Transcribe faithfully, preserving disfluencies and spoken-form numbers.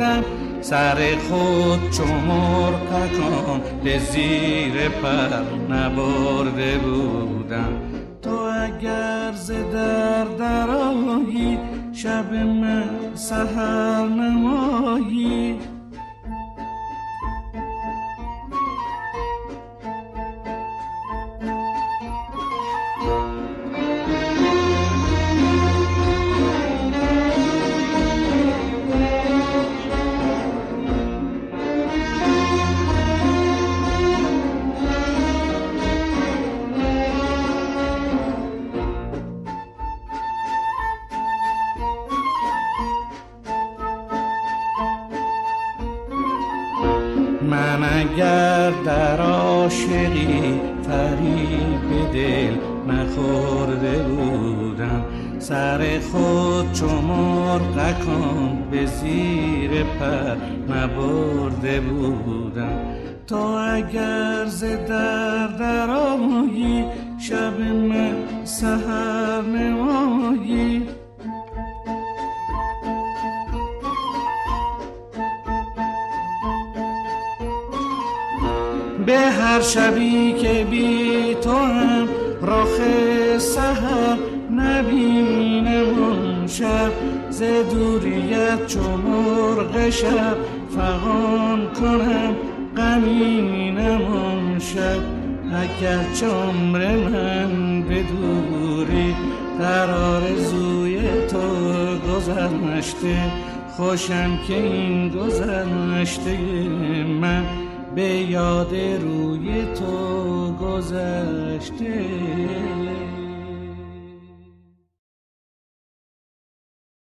بودم، سر خود چو مرغ تکان به زیر پر نبرده بودم. تو اگر ز در درآیی، شب من سحر نمایی. من اگر در عاشقی فریب دل نخورده بودم، سر خود چو مرغکان به زیر پر نبرده بودم. تو اگر ز در درآیی، شب من سحر نمایی. به هر شبی که بی تو هم رخ سحر نبینم، اون شب ز دوریت چو مرغ شب فغان کنم غمینم. اون شب اگر چه عمر من به دوری، در آرزوی تو گذشته، خوشم که این گذشته من به یاد روی تو گذشته.